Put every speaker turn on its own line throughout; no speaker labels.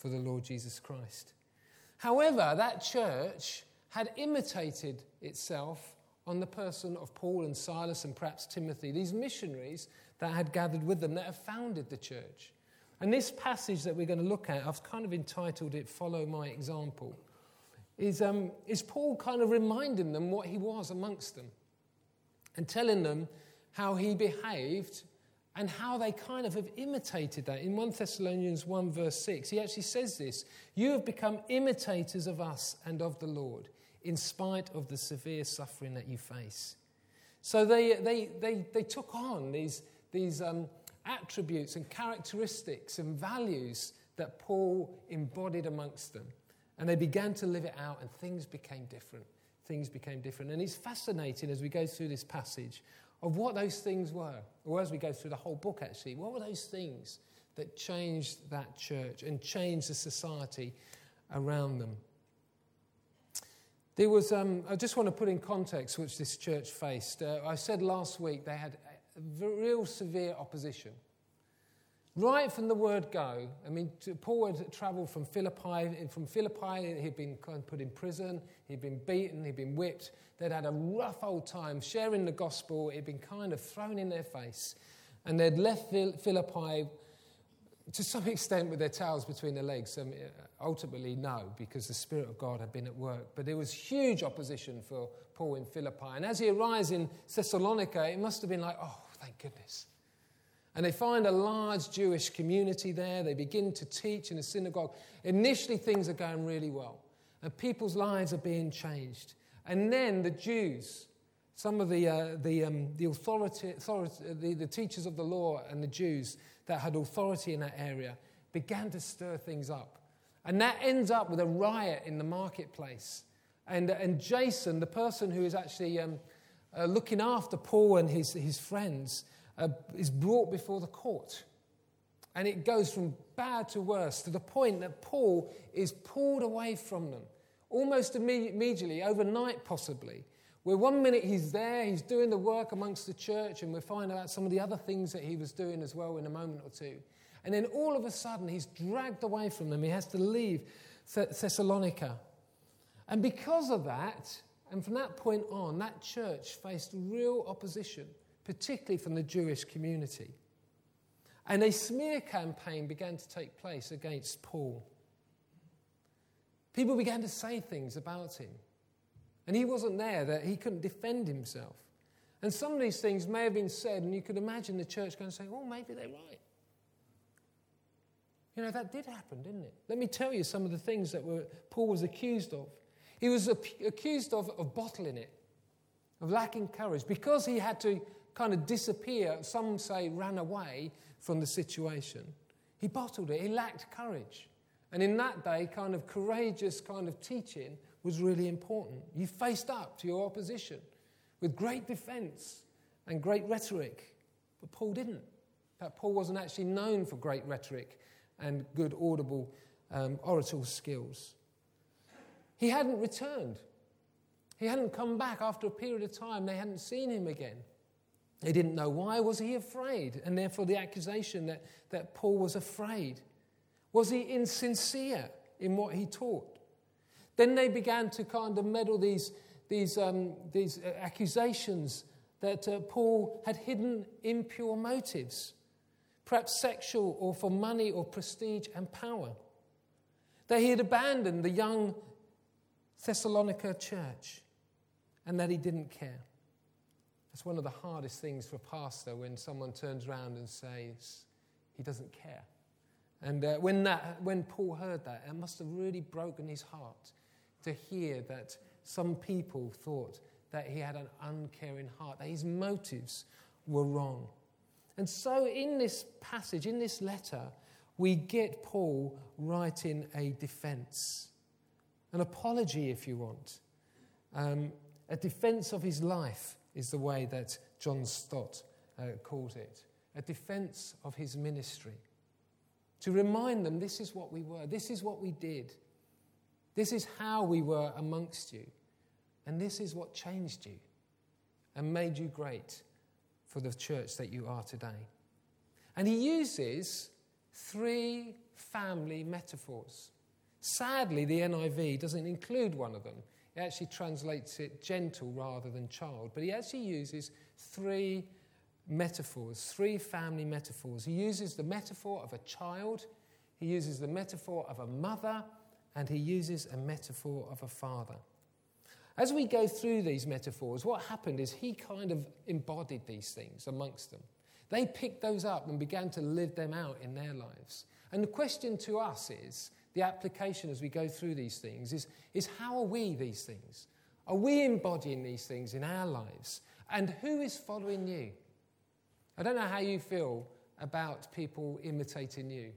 for the Lord Jesus Christ. However, that church had imitated itself on the person of Paul and Silas and perhaps Timothy, these missionaries that had gathered with them, that have founded the church. And this passage that we're going to look at, I've kind of entitled it, Follow My Example, is Paul kind of reminding them what he was amongst them and telling them how he behaved and how they kind of have imitated that. In 1 Thessalonians 1 verse 6, he actually says this, "You have become imitators of us and of the Lord, in spite of the severe suffering that you face." So they took on these attributes and characteristics and values that Paul embodied amongst them. And they began to live it out, and things became different. Things became different. And it's fascinating as we go through this passage of what those things were, or as we go through the whole book actually, what were those things that changed that church and changed the society around them? There was, I just want to put in context which this church faced. I said last week they had real severe opposition. Right from the word go, I mean, Paul had travelled from Philippi. From Philippi, he'd been kind of put in prison, he'd been beaten, he'd been whipped. They'd had a rough old time sharing the gospel. It'd been kind of thrown in their face. And they'd left Philippi to some extent with their tails between their legs. Ultimately, no, because the Spirit of God had been at work. But there was huge opposition for Paul in Philippi. And as he arrives in Thessalonica, it must have been like, oh, thank goodness. And they find a large Jewish community there. They begin to teach in a synagogue. Initially, things are going really well. And people's lives are being changed. And then the Jews, some of the teachers of the law and the Jews that had authority in that area, began to stir things up. And that ends up with a riot in the marketplace. And Jason, the person who is actually looking after Paul and his friends, is brought before the court. And it goes from bad to worse, to the point that Paul is pulled away from them, almost immediately, overnight possibly, where one minute he's there, he's doing the work amongst the church, and we'll find out some of the other things that he was doing as well in a moment or two. And then all of a sudden, he's dragged away from them. He has to leave Thessalonica. And because of that, and from that point on, that church faced real opposition, particularly from the Jewish community. And a smear campaign began to take place against Paul. People began to say things about him. And he wasn't there, that he couldn't defend himself. And some of these things may have been said, and you could imagine the church going and saying, oh, maybe they're right. You know, that did happen, didn't it? Let me tell you some of the things that Paul was accused of. He was accused of bottling it, of lacking courage, because he had to kind of disappear, some say ran away from the situation. He bottled it. He lacked courage. And in that day, kind of courageous kind of teaching was really important. You faced up to your opposition with great defense and great rhetoric. But Paul didn't. In fact, Paul wasn't actually known for great rhetoric and good audible oratorial skills. He hadn't returned. He hadn't come back after a period of time. They hadn't seen him again. They didn't know why. Was he afraid? And therefore the accusation that Paul was afraid. Was he insincere in what he taught? Then they began to kind of meddle these accusations that Paul had hidden impure motives, perhaps sexual or for money or prestige and power. That he had abandoned the young Thessalonica church and that he didn't care. That's one of the hardest things for a pastor, when someone turns around and says he doesn't care. And when Paul heard that, it must have really broken his heart to hear that some people thought that he had an uncaring heart, that his motives were wrong. And so in this passage, in this letter, we get Paul writing a defense, an apology if you want, a defense of his life is the way that John Stott calls it, a defense of his ministry. To remind them, this is what we were, this is what we did, this is how we were amongst you, and this is what changed you and made you great for the church that you are today. And he uses three family metaphors. Sadly, the NIV doesn't include one of them. It actually translates it gentle rather than child. But he actually uses three metaphors, three family metaphors. He uses the metaphor of a child, he uses the metaphor of a mother, and he uses a metaphor of a father. As we go through these metaphors, what happened is he kind of embodied these things amongst them. They picked those up and began to live them out in their lives. And the question to us is, the application as we go through these things is how are we these things? Are we embodying these things in our lives? And who is following you? I don't know how you feel about people imitating you.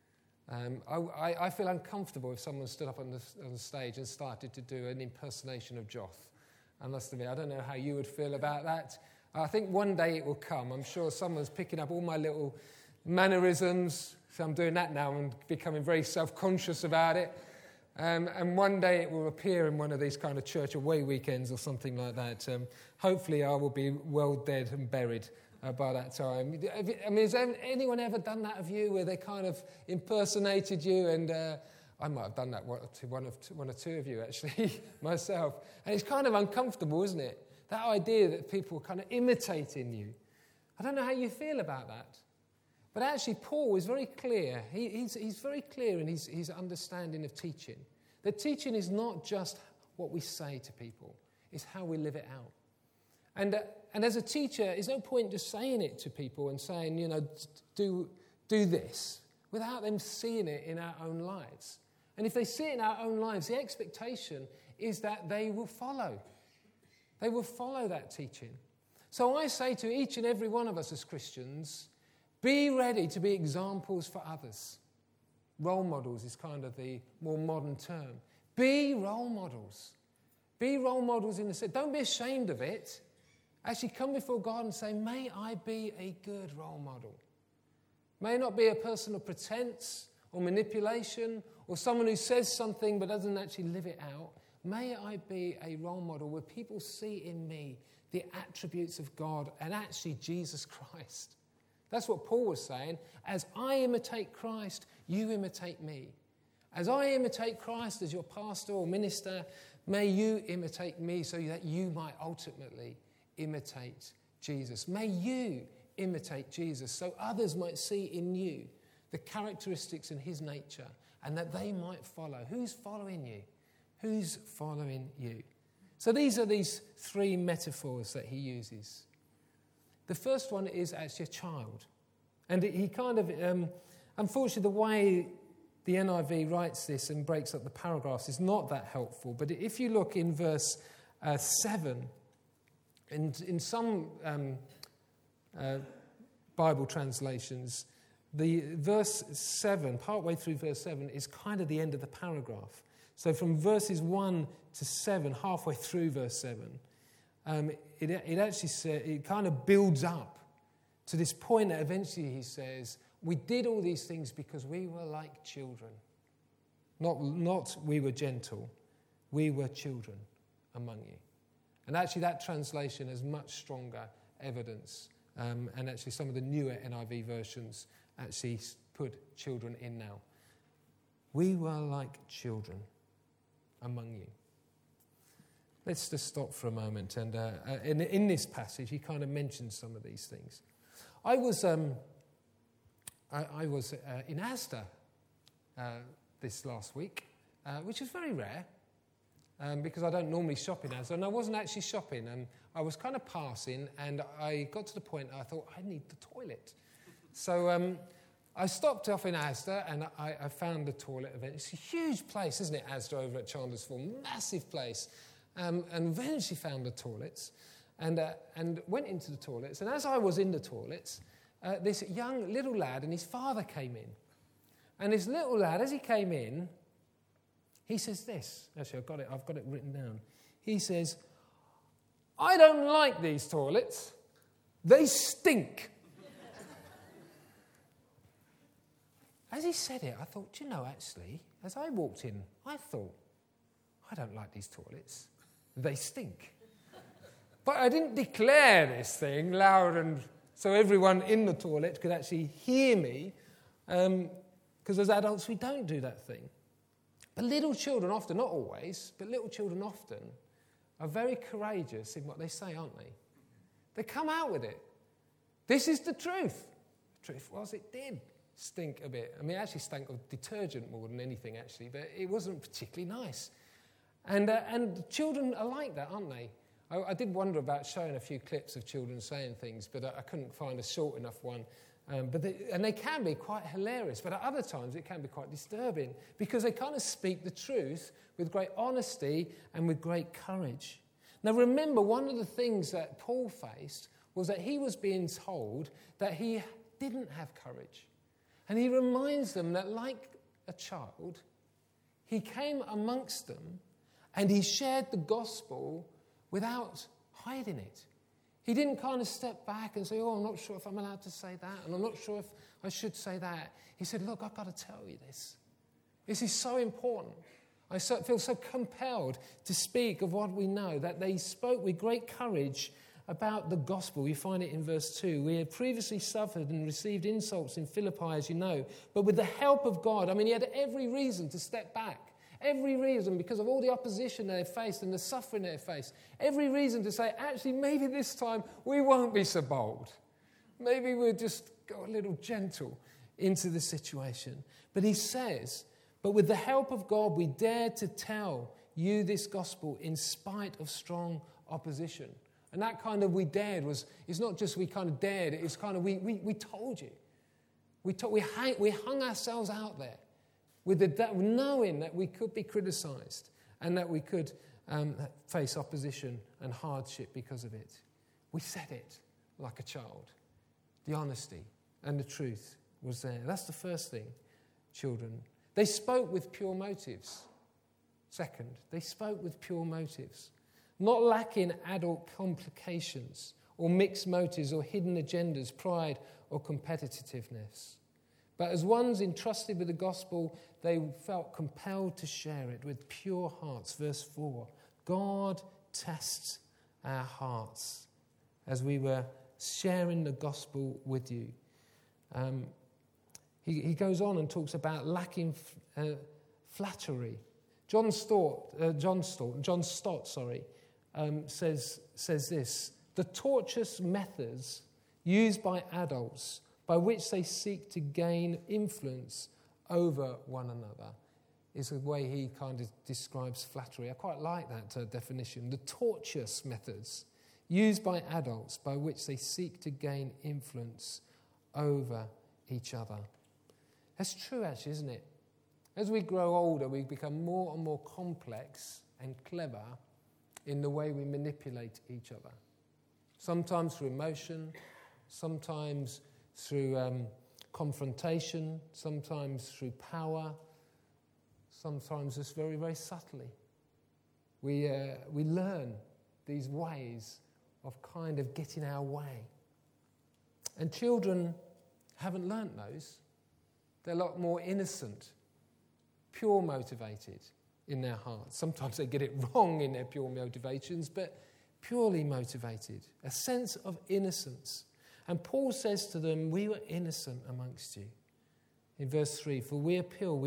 I feel uncomfortable if someone stood up on the stage and started to do an impersonation of Joth. I must admit, I don't know how you would feel about that. I think one day it will come. I'm sure someone's picking up all my little mannerisms. So I'm doing that now and becoming very self-conscious about it. And one day it will appear in one of these kind of church away weekends or something like that. Hopefully I will be well dead and buried by that time. I mean, has anyone ever done that of you, where they kind of impersonated you? And I might have done that to one or two of you, actually, myself. And it's kind of uncomfortable, isn't it? That idea that people are kind of imitating you. I don't know how you feel about that. But actually, Paul is very clear. He's very clear in his understanding of teaching. That teaching is not just what we say to people. It's how we live it out. And as a teacher, there's no point just saying it to people and saying, do this, without them seeing it in our own lives. And if they see it in our own lives, the expectation is that they will follow. They will follow that teaching. So I say to each and every one of us as Christians, be ready to be examples for others. Role models is kind of the more modern term. Be role models. Be role models in the sense. Don't be ashamed of it. Actually come before God and say, may I be a good role model. May I not be a person of pretense or manipulation or someone who says something but doesn't actually live it out. May I be a role model where people see in me the attributes of God and actually Jesus Christ. That's what Paul was saying. As I imitate Christ, you imitate me. As I imitate Christ as your pastor or minister, may you imitate me so that you might ultimately imitate Jesus. May you imitate Jesus so others might see in you the characteristics in his nature and that they might follow. Who's following you? Who's following you? So these are these three metaphors that he uses. The first one is actually a child. And he kind of, unfortunately, the way the NIV writes this and breaks up the paragraphs is not that helpful. But if you look in verse 7, and in some Bible translations, the verse 7, partway through verse 7, is kind of the end of the paragraph. So from verses 1 to 7, halfway through verse 7, it actually it kind of builds up to this point that eventually he says, we did all these things because we were like children. Not we were gentle, we were children among you. And actually that translation has much stronger evidence. And actually some of the newer NIV versions actually put children in now. We were like children among you. Let's just stop for a moment. And in this passage, he kind of mentions some of these things. I was in Asda this last week, which is very rare because I don't normally shop in Asda, and I wasn't actually shopping. And I was kind of passing, and I got to the point I thought, I need the toilet. So I stopped off in Asda, and I found the toilet event. It's a huge place, isn't it, Asda over at Chandersford? Massive place. And eventually found the toilets and went into the toilets. And as I was in the toilets, this young little lad and his father came in. And this little lad, as he came in, he says this. Actually, I've got it written down. He says, I don't like these toilets. They stink. As he said it, I thought, actually, as I walked in, I thought, I don't like these toilets. They stink. But I didn't declare this thing loud and so everyone in the toilet could actually hear me, because Because as adults, we don't do that thing. But little children often, not always, but little children often are very courageous in what they say, aren't they? They come out with it. This is the truth. The truth was it did stink a bit. I mean, it actually stank of detergent more than anything, actually, but it wasn't particularly nice. And children are like that, aren't they? I did wonder about showing a few clips of children saying things, but I couldn't find a short enough one. But they can be quite hilarious, but at other times it can be quite disturbing because they kind of speak the truth with great honesty and with great courage. Now remember, one of the things that Paul faced was that he was being told that he didn't have courage. And he reminds them that like a child, he came amongst them and he shared the gospel without hiding it. He didn't kind of step back and say, I'm not sure if I'm allowed to say that, and I'm not sure if I should say that. He said, look, I've got to tell you this. This is so important. I feel so compelled to speak of what we know, that they spoke with great courage about the gospel. We find it in verse 2. We had previously suffered and received insults in Philippi, as you know, but with the help of God, he had every reason to step back. Every reason, because of all the opposition they faced and the suffering they faced, every reason to say, actually, maybe this time we won't be so bold. Maybe we'll just go a little gentle into the situation. But he says, but with the help of God, we dared to tell you this gospel in spite of strong opposition. And that kind of we dared it's not just we kind of dared, it's kind of we told you. We hung ourselves out there. Knowing that we could be criticised and that we could face opposition and hardship because of it. We said it like a child. The honesty and the truth was there. That's the first thing, children. They spoke with pure motives. Second, they spoke with pure motives, not lacking adult complications or mixed motives or hidden agendas, pride or competitiveness. But as ones entrusted with the gospel, they felt compelled to share it with pure hearts. Verse 4, God tests our hearts as we were sharing the gospel with you. He goes on and talks about lacking flattery. John Stott says this: the tortuous methods used by adults by which they seek to gain influence over one another is the way he kind of describes flattery. I quite like that definition. The tortuous methods used by adults by which they seek to gain influence over each other. That's true, actually, isn't it? As we grow older, we become more and more complex and clever in the way we manipulate each other. Sometimes through emotion, sometimes through confrontation, sometimes through power, sometimes just very, very subtly. We learn these ways of kind of getting our way. And children haven't learnt those. They're a lot more innocent, pure motivated in their hearts. Sometimes they get it wrong in their pure motivations, but purely motivated. A sense of innocence. And Paul says to them, we were innocent amongst you. In verse 3, for the appeal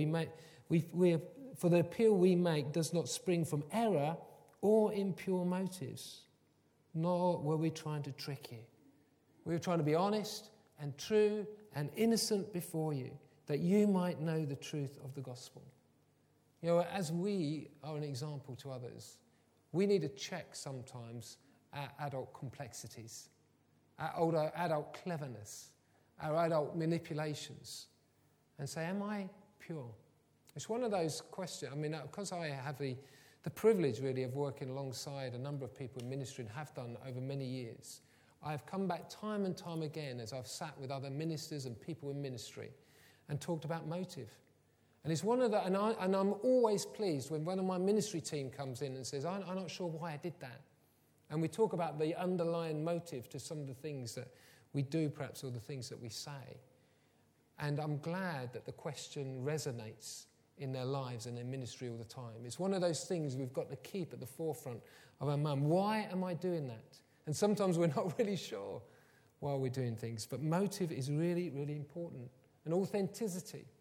we make does not spring from error or impure motives, nor were we trying to trick you. We were trying to be honest and true and innocent before you, that you might know the truth of the gospel. You know, as we are an example to others, we need to check sometimes our adult complexities, our adult cleverness, our adult manipulations, and say, am I pure? It's one of those questions. I mean, because I have the privilege, really, of working alongside a number of people in ministry and have done over many years, I've come back time and time again as I've sat with other ministers and people in ministry and talked about motive. And it's one of the, and I'm always pleased when one of my ministry team comes in and says, I'm not sure why I did that. And we talk about the underlying motive to some of the things that we do, perhaps, or the things that we say. And I'm glad that the question resonates in their lives and their ministry all the time. It's one of those things we've got to keep at the forefront of our mind. Why am I doing that? And sometimes we're not really sure why we're doing things. But motive is really, really important. And authenticity.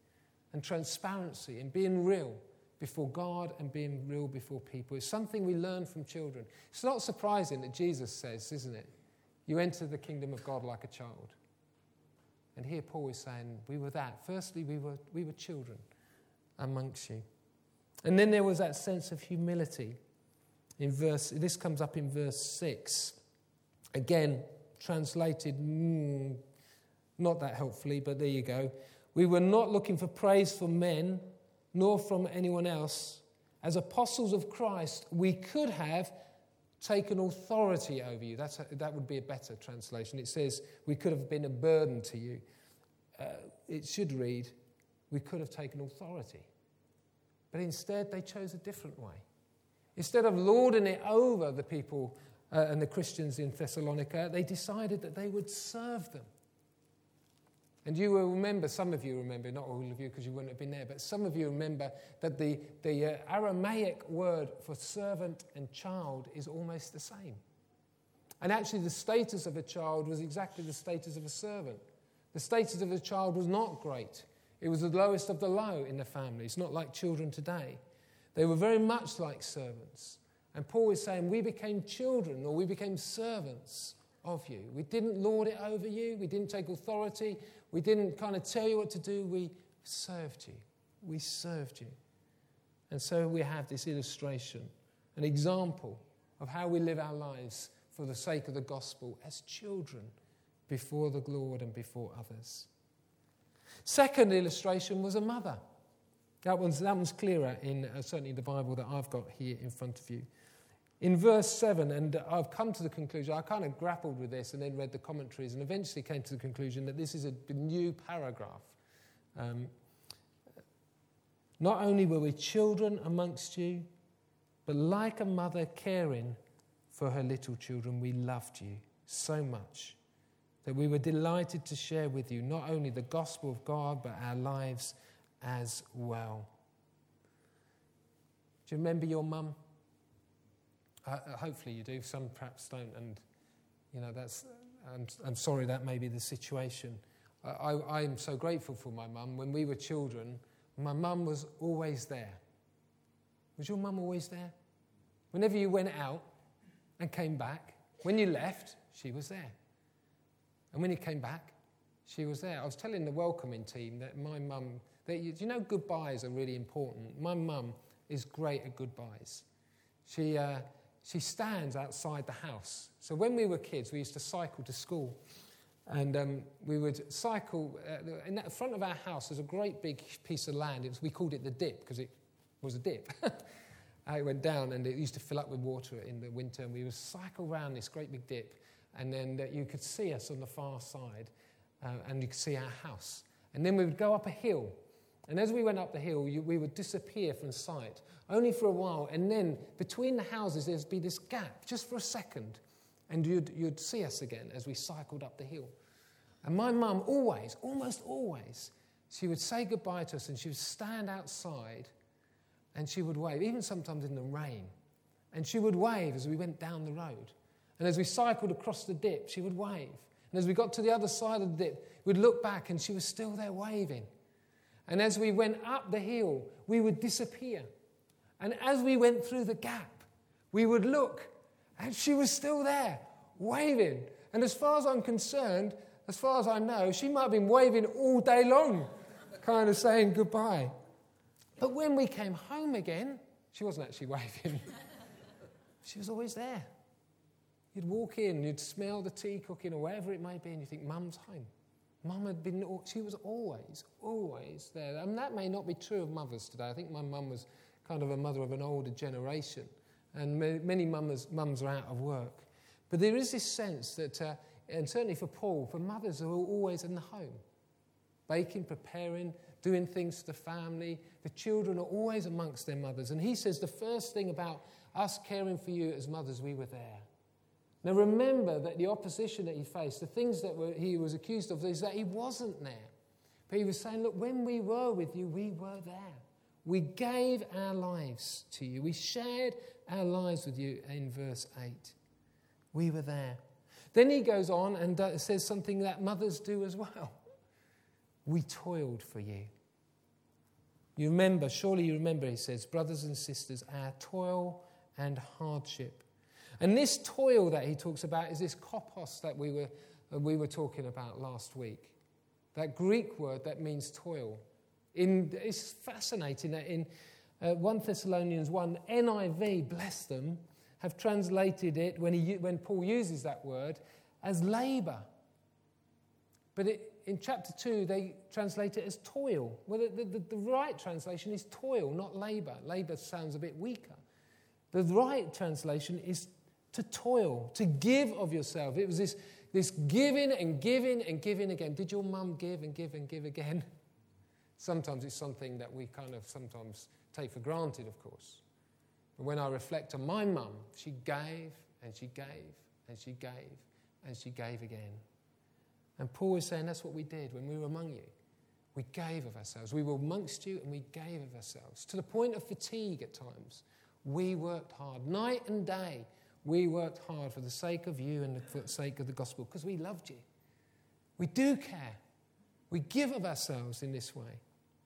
and transparency and being real before God and being real before people. It's something we learn from children. It's not surprising that Jesus says, isn't it? You enter the kingdom of God like a child. And here Paul is saying, we were that. Firstly, we were children amongst you. And then there was that sense of humility. This comes up in verse 6. Again, translated not that helpfully, but there you go. We were not looking for praise from men, nor from anyone else. As apostles of Christ, we could have taken authority over you. That would be a better translation. It says, we could have been a burden to you. It should read, we could have taken authority. But instead, they chose a different way. Instead of lording it over the people and the Christians in Thessalonica, they decided that they would serve them. And you will remember, some of you remember, not all of you because you wouldn't have been there, but some of you remember that the Aramaic word for servant and child is almost the same. And actually the status of a child was exactly the status of a servant. The status of a child was not great. It was the lowest of the low in the family. It's not like children today. They were very much like servants. And Paul is saying we became children, or we became servants of you. We didn't lord it over you. We didn't take authority. We didn't kind of tell you what to do. We served you. We served you. And so we have this illustration, an example of how we live our lives for the sake of the gospel as children before the Lord and before others. Second illustration was a mother. That one's clearer in certainly the Bible that I've got here in front of you. In verse 7, and I've come to the conclusion, I kind of grappled with this and then read the commentaries and eventually came to the conclusion that this is a new paragraph. Not only were we children amongst you, but like a mother caring for her little children, we loved you so much that we were delighted to share with you not only the gospel of God, but our lives as well. Do you remember your mum? Hopefully you do. Some perhaps don't, and that's. I'm sorry that may be the situation. I'm so grateful for my mum. When we were children, my mum was always there. Was your mum always there? Whenever you went out and came back, when you left, she was there. And when you came back, she was there. I was telling the welcoming team that my mum, goodbyes are really important. My mum is great at goodbyes. She stands outside the house. So when we were kids, we used to cycle to school. And we would cycle. In the front of our house, there's a great big piece of land. We called it the dip because it was a dip. It went down and it used to fill up with water in the winter. And we would cycle around this great big dip. And then you could see us on the far side. And you could see our house. And then we would go up a hill. And as we went up the hill, we would disappear from sight, only for a while. And then between the houses, there'd be this gap, just for a second. And you'd see us again as we cycled up the hill. And my mum almost always, she would say goodbye to us and she would stand outside and she would wave, even sometimes in the rain. And she would wave as we went down the road. And as we cycled across the dip, she would wave. And as we got to the other side of the dip, we'd look back and she was still there waving. And as we went up the hill, we would disappear. And as we went through the gap, we would look, and she was still there, waving. And as far as I'm concerned, as far as I know, she might have been waving all day long, kind of saying goodbye. But when we came home again, she wasn't actually waving. She was always there. You'd walk in, you'd smell the tea cooking or wherever it may be, and you think, Mum's home. Mum she was always there. And that may not be true of mothers today. I think my mum was kind of a mother of an older generation. And many mums are out of work. But there is this sense that, and certainly for Paul, for mothers are always in the home. Baking, preparing, doing things for the family. The children are always amongst their mothers. And he says the first thing about us caring for you as mothers, we were there. Now remember that the opposition that he faced, the things that he was accused of, is that he wasn't there. But he was saying, look, when we were with you, we were there. We gave our lives to you. We shared our lives with you in verse 8. We were there. Then he goes on and says something that mothers do as well. We toiled for you. Surely you remember, he says, brothers and sisters, our toil and hardship. And this toil that he talks about is this kopos that we were talking about last week. That Greek word that means toil. It's fascinating that in 1 Thessalonians 1, NIV, bless them, have translated it, when Paul uses that word, as labour. But in chapter 2, they translate it as toil. Well, the right translation is toil, not labour. Labour sounds a bit weaker. The right translation is to toil, to give of yourself. It was this giving and giving and giving again. Did your mum give and give and give again? Sometimes it's something that we kind of sometimes take for granted, of course. But when I reflect on my mum, she gave and she gave and she gave and she gave again. And Paul is saying that's what we did when we were among you. We gave of ourselves. We were amongst you and we gave of ourselves. To the point of fatigue at times. We worked hard. Night and day, we worked hard for the sake of you and for the sake of the gospel because we loved you. We do care. We give of ourselves in this way.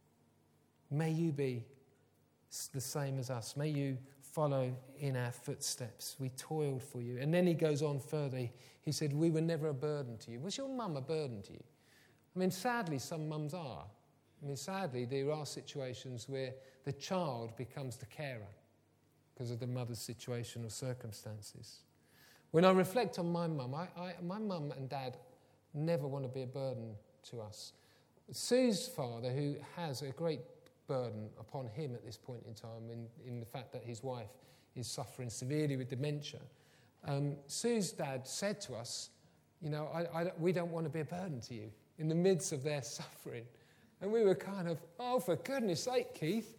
May you be the same as us. May you follow in our footsteps. We toiled for you. And then he goes on further. He said, we were never a burden to you. Was your mum a burden to you? I mean, sadly, some mums are. I mean, sadly, there are situations where the child becomes the carer because of the mother's situation or circumstances. When I reflect on my mum, my mum and dad never want to be a burden to us. Sue's father, who has a great burden upon him at this point in time, in the fact that his wife is suffering severely with dementia, Sue's dad said to us, we don't want to be a burden to you in the midst of their suffering. And we were kind of, oh, for goodness sake, Keith,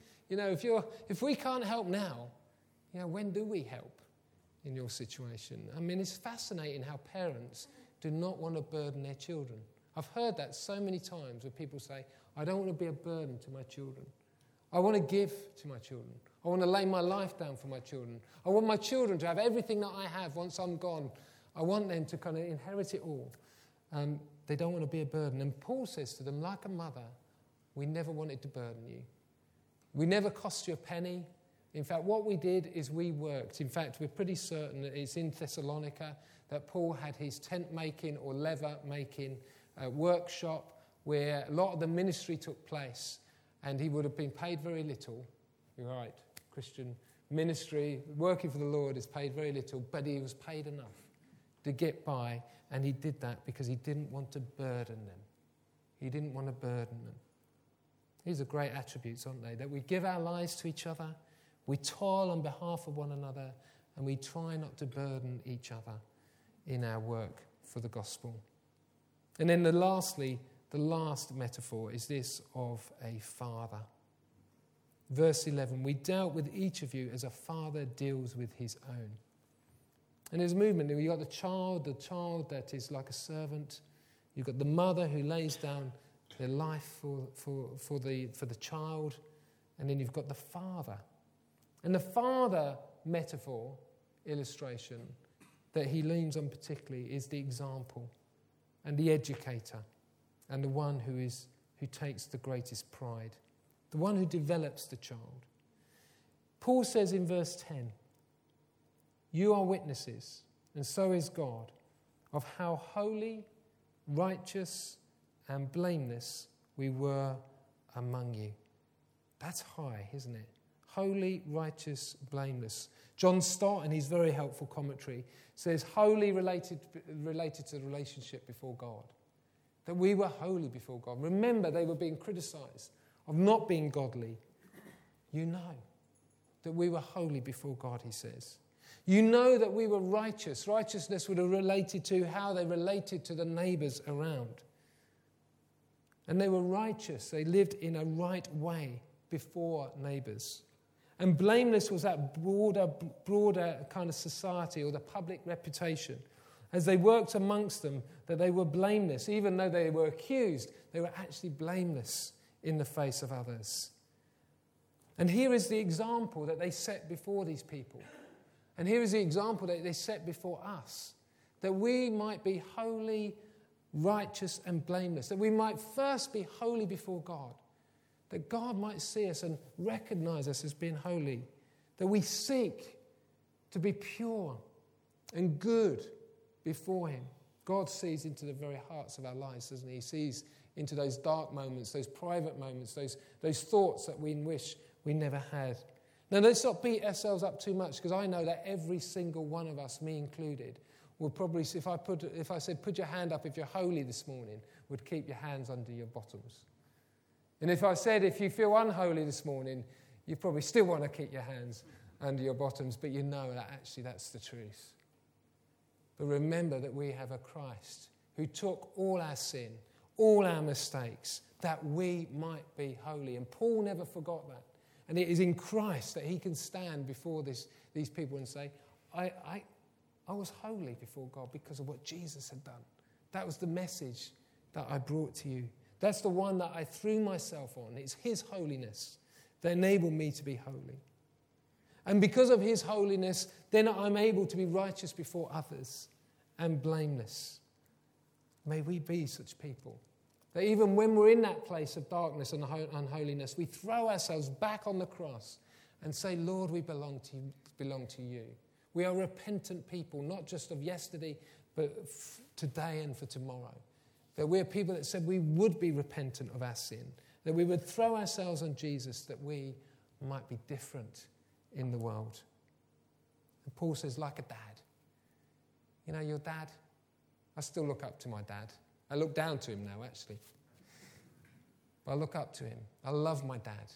if we can't help now, when do we help in your situation? I mean, it's fascinating how parents do not want to burden their children. I've heard that so many times where people say, I don't want to be a burden to my children. I want to give to my children. I want to lay my life down for my children. I want my children to have everything that I have once I'm gone. I want them to kind of inherit it all. They don't want to be a burden. And Paul says to them, like a mother, we never wanted to burden you. We never cost you a penny. In fact, what we did is we worked. In fact, we're pretty certain that it's in Thessalonica that Paul had his tent making or leather making workshop where a lot of the ministry took place, and he would have been paid very little. You're right, Christian ministry, working for the Lord is paid very little, but he was paid enough to get by, and he did that because he didn't want to burden them. He didn't want to burden them. These are great attributes, aren't they? That we give our lives to each other, we toil on behalf of one another, and we try not to burden each other in our work for the gospel. And then lastly, the last metaphor is this of a father. Verse 11, we dealt with each of you as a father deals with his own. And there's movement. You've got the child that is like a servant. You've got the mother who lays down their life for the child. And then you've got the father. And the father metaphor, illustration, that he leans on particularly is the example and the educator and the one who takes the greatest pride, the one who develops the child. Paul says in verse 10, you are witnesses, and so is God, of how holy, righteous, and blameless we were among you. That's high, isn't it? Holy, righteous, blameless. John Stott, in his very helpful commentary, says holy related to the relationship before God. That we were holy before God. Remember, they were being criticised of not being godly. You know that we were holy before God, he says. You know that we were righteous. Righteousness would have related to how they related to the neighbours around. And they were righteous. They lived in a right way before neighbours. And blameless was that broader kind of society or the public reputation. As they worked amongst them, that they were blameless. Even though they were accused, they were actually blameless in the face of others. And here is the example that they set before these people. And here is the example that they set before us. That we might be holy, righteous, and blameless. That we might first be holy before God. that God might see us and recognize us as being holy, that we seek to be pure and good before him. God sees into the very hearts of our lives, doesn't he? He sees into those dark moments, those private moments, those thoughts that we wish we never had. Now, let's not beat ourselves up too much, because I know that every single one of us, me included, would probably, if I said, put your hand up if you're holy this morning, would keep your hands under your bottoms. And if I said, if you feel unholy this morning, you probably still want to keep your hands under your bottoms, but you know that actually that's the truth. But remember that we have a Christ who took all our sin, all our mistakes, that we might be holy. And Paul never forgot that. And it is in Christ that he can stand before these people and say, I was holy before God because of what Jesus had done. That was the message that I brought to you. That's the one that I threw myself on. It's his holiness that enabled me to be holy. And because of his holiness, then I'm able to be righteous before others and blameless. May we be such people that even when we're in that place of darkness and unholiness, we throw ourselves back on the cross and say, Lord, we belong to you. We are repentant people, not just of yesterday, but today and for tomorrow. That we're people that said we would be repentant of our sin, that we would throw ourselves on Jesus, that we might be different in the world. And Paul says, like a dad. You know, your dad, I still look up to my dad. I look down to him now, actually. But I look up to him. I love my dad.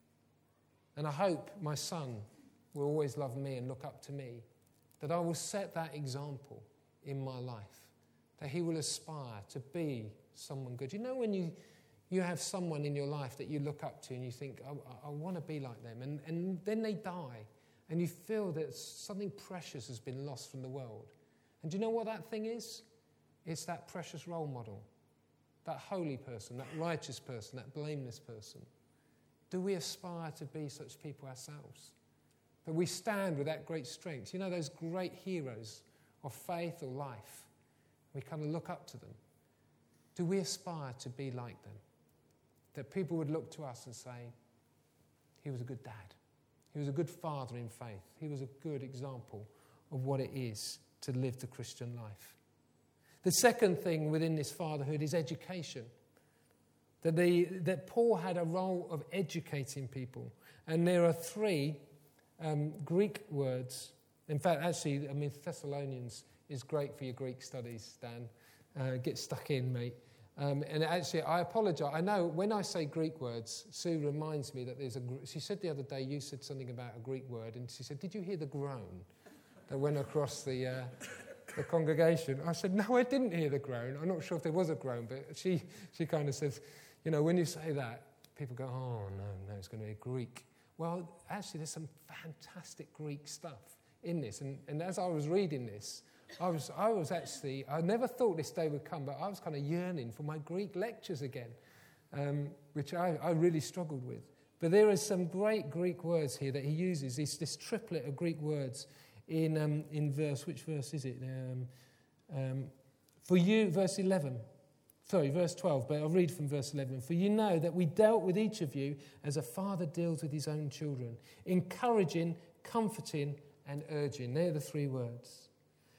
And I hope my son will always love me and look up to me, that I will set that example in my life, that he will aspire to be someone good. You know when you have someone in your life that you look up to and you think, I want to be like them, and then they die, and you feel that something precious has been lost from the world. And do you know what that thing is? It's that precious role model, that holy person, that righteous person, that blameless person. Do we aspire to be such people ourselves? That we stand with that great strength. You know those great heroes of faith or life? We kind of look up to them. Do we aspire to be like them? That people would look to us and say, he was a good dad. He was a good father in faith. He was a good example of what it is to live the Christian life. The second thing within this fatherhood is education. That Paul had a role of educating people. And there are three Greek words. In fact, actually, Thessalonians is great for your Greek studies, Dan. Get stuck in, mate. And actually, I apologise. I know when I say Greek words, Sue reminds me that she said the other day, you said something about a Greek word, and she said, did you hear the groan that went across the congregation? I said, no, I didn't hear the groan. I'm not sure if there was a groan, but she kind of says, you know, when you say that, people go, oh, no, it's going to be Greek. Well, actually, there's some fantastic Greek stuff in this. And as I was reading this, I never thought this day would come, but I was kind of yearning for my Greek lectures again, which I really struggled with. But there is some great Greek words here that he uses, this triplet of Greek words in which verse is it? For you, verse 12, but I'll read from verse 11. For you know that we dealt with each of you as a father deals with his own children, encouraging, comforting, and urging. They're the three words.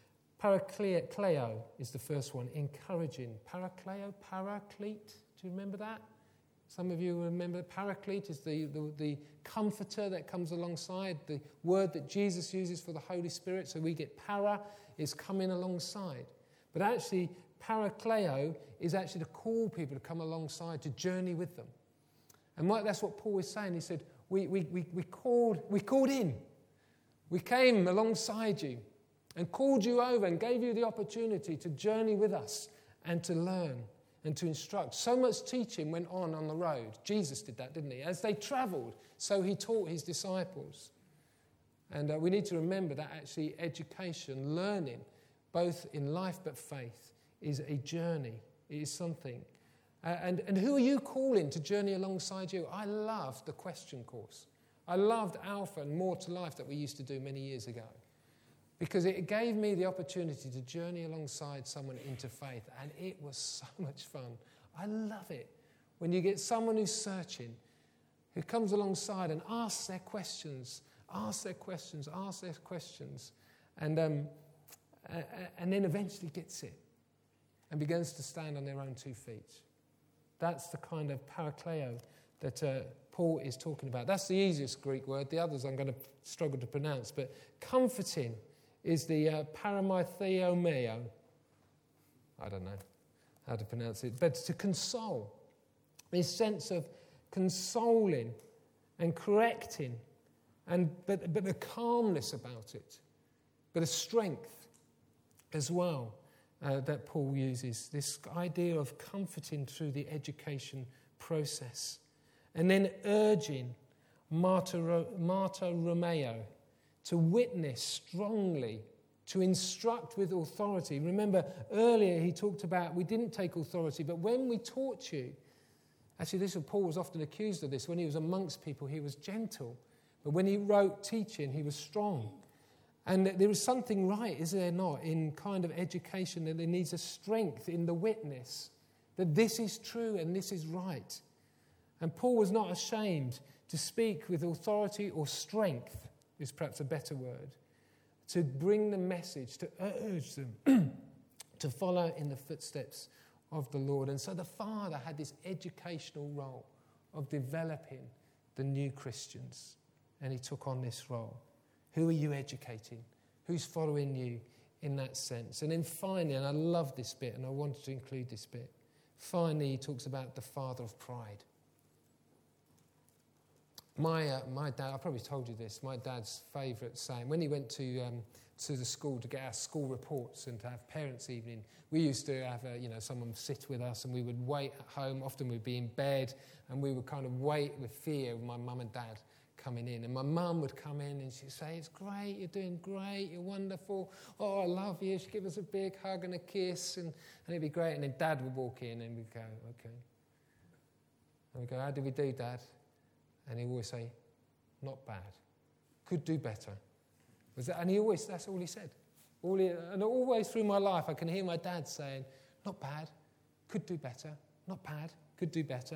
Parakleo is the first one, encouraging. Parakleo, paraclete, do you remember that? Some of you remember paraclete is the comforter that comes alongside, the word that Jesus uses for the Holy Spirit. So we get para is coming alongside. But actually, parakleo is actually to call people to come alongside, to journey with them. And that's what Paul is saying. He said, we called in. We came alongside you and called you over and gave you the opportunity to journey with us and to learn and to instruct. So much teaching went on the road. Jesus did that, didn't he? As they travelled, so he taught his disciples. And we need to remember that actually education, learning, both in life but faith, is a journey. It is something. And who are you calling to journey alongside you? I loved the question course. I loved Alpha and More to Life that we used to do many years ago, because it gave me the opportunity to journey alongside someone into faith, and it was so much fun. I love it when you get someone who's searching who comes alongside and asks their questions, and then eventually gets it and begins to stand on their own 2 feet. That's the kind of parakleo that Paul is talking about. That's the easiest Greek word. The others I'm going to struggle to pronounce. But comforting is the paramytheomeo. I don't know how to pronounce it. But to console. This sense of consoling and correcting. But the calmness about it. But a strength as well that Paul uses. This idea of comforting through the education process. And then urging martyromeo, to witness strongly, to instruct with authority. Remember, earlier he talked about we didn't take authority, but when we taught you, actually Paul was often accused of this. When he was amongst people, he was gentle. But when he wrote teaching, he was strong. And there is something right, is there not, in kind of education, that there needs a strength in the witness, that this is true and this is right. And Paul was not ashamed to speak with authority or strength, is perhaps a better word, to bring the message, to urge them to follow in the footsteps of the Lord. And so the Father had this educational role of developing the new Christians, and he took on this role. Who are you educating? Who's following you in that sense? And then finally, and I love this bit, and I wanted to include this bit, finally he talks about the father of pride. My dad, I probably told you this, my dad's favourite saying, when he went to the school to get our school reports and to have parents' evening, we used to have someone sit with us, and we would wait at home. Often we'd be in bed, and we would kind of wait with fear of my mum and dad coming in. And my mum would come in and she'd say, "It's great, you're doing great, you're wonderful. Oh, I love you." She'd give us a big hug and a kiss, and it'd be great. And then Dad would walk in and we'd go, "Okay." And we'd go, "How did we do, Dad?" And he'd always say, "Not bad. Could do better." And that's all he said. And always through my life, I can hear my dad saying, "Not bad. Could do better. Not bad. Could do better."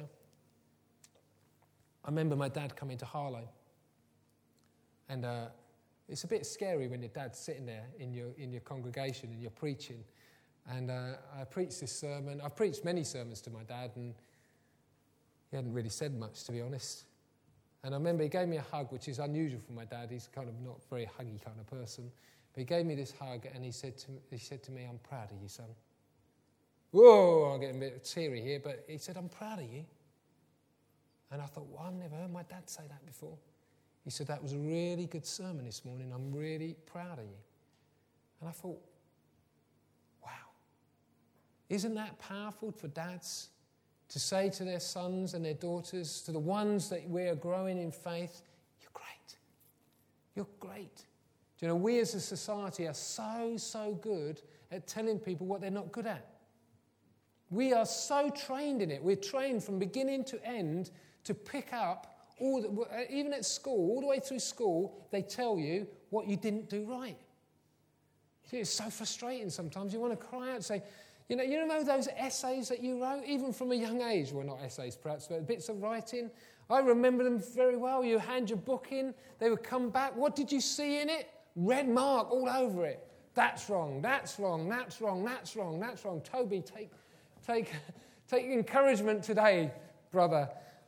I remember my dad coming to Harlow. And it's a bit scary when your dad's sitting there in your congregation and you're preaching. And I preached this sermon. I've preached many sermons to my dad, and he hadn't really said much, to be honest. And I remember he gave me a hug, which is unusual for my dad. He's kind of not a very huggy kind of person. But he gave me this hug, and he said to me, "I'm proud of you, son." Whoa, I'm getting a bit teary here, but he said, "I'm proud of you." And I thought, well, I've never heard my dad say that before. He said, "That was a really good sermon this morning. I'm really proud of you." And I thought, wow. Isn't that powerful for dads to say to their sons and their daughters, to the ones that we are growing in faith, "You're great. You're great." Do you know, we as a society are so good at telling people what they're not good at. We are so trained in it. We're trained from beginning to end to pick up, even at school, all the way through school, they tell you what you didn't do right. It's so frustrating sometimes. You want to cry out and say, you know those essays that you wrote, even from a young age? Well, not essays perhaps, but bits of writing. I remember them very well. You hand your book in, they would come back. What did you see in it? Red mark all over it. That's wrong, that's wrong, that's wrong, that's wrong, that's wrong. Toby, take encouragement today, brother.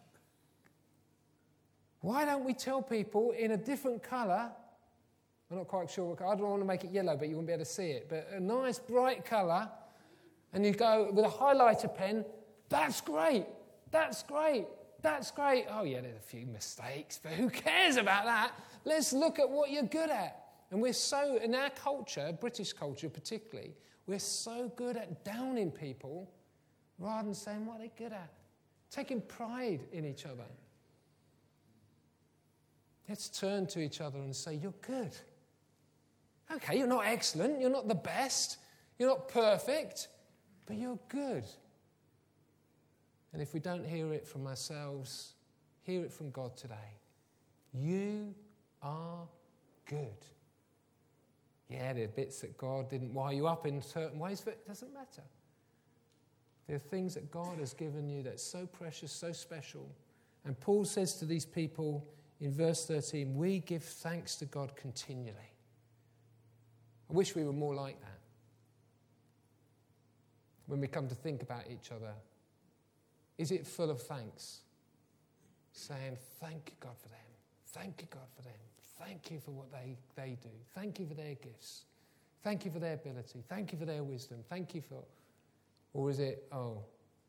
Why don't we tell people in a different colour? I'm not quite sure. I don't want to make it yellow, but you won't be able to see it. But a nice bright colour, and you go with a highlighter pen, "That's great, that's great, that's great." Oh yeah, there's a few mistakes, but who cares about that? Let's look at what you're good at. And we're so, in our culture, British culture particularly, we're so good at downing people rather than saying what they're good at. Taking pride in each other. Let's turn to each other and say, "You're good. Okay, you're not excellent, you're not the best, you're not perfect, but you're good." And if we don't hear it from ourselves, hear it from God today. You are good. Yeah, there are bits that God didn't wire you up in certain ways, but it doesn't matter. There are things that God has given you that's so precious, so special, And Paul says to these people in verse 13, we give thanks to God continually. I wish we were more like that. When we come to think about each other, is it full of thanks? Saying, thank you, God, for them. Thank you, God, for them. Thank you for what they do. Thank you for their gifts. Thank you for their ability. Thank you for their wisdom. Thank you for... Or is it, oh,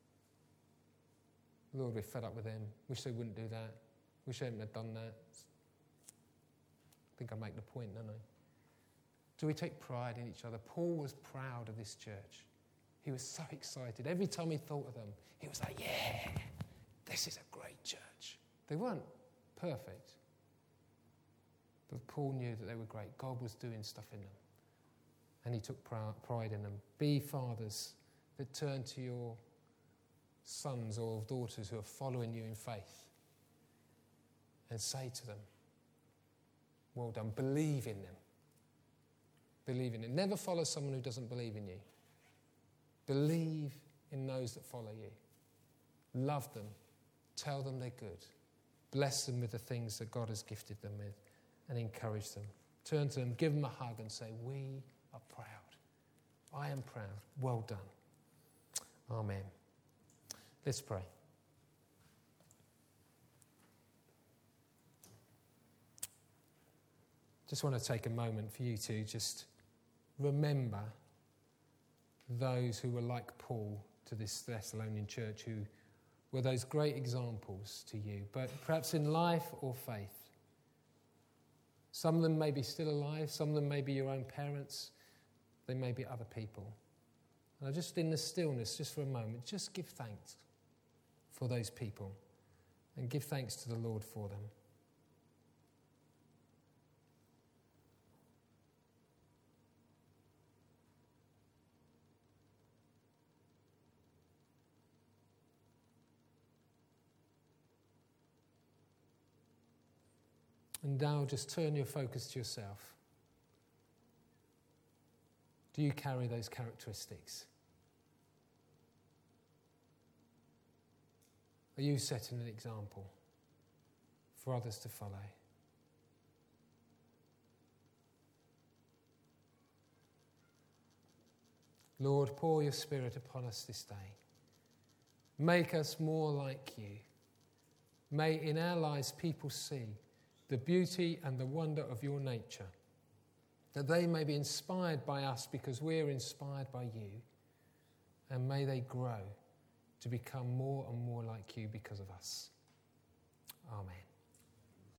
Lord, we're fed up with them. Wish they wouldn't do that. Wish they hadn't have done that. I think I make the point, don't I? Do we take pride in each other? Paul was proud of this church. He was so excited. Every time he thought of them, he was like, yeah, this is a great church. They weren't perfect. But Paul knew that they were great. God was doing stuff in them. And he took pride in them. Be fathers that turn to your sons or daughters who are following you in faith and say to them, well done. Believe in them. Believe in it. Never follow someone who doesn't believe in you. Believe in those that follow you. Love them. Tell them they're good. Bless them with the things that God has gifted them with and encourage them. Turn to them, give them a hug and say, we are proud. I am proud. Well done. Amen. Let's pray. Just want to take a moment for you to just remember those who were like Paul to this Thessalonian church, who were those great examples to you, but perhaps in life or faith. Some of them may be still alive, some of them may be your own parents, they may be other people. And just in the stillness, just for a moment, just give thanks for those people and give thanks to the Lord for them. And now just turn your focus to yourself. Do you carry those characteristics? Are you setting an example for others to follow? Lord, pour your Spirit upon us this day. Make us more like you. May in our lives people see the beauty and the wonder of your nature, that they may be inspired by us because we're inspired by you, and may they grow to become more and more like you because of us. Amen.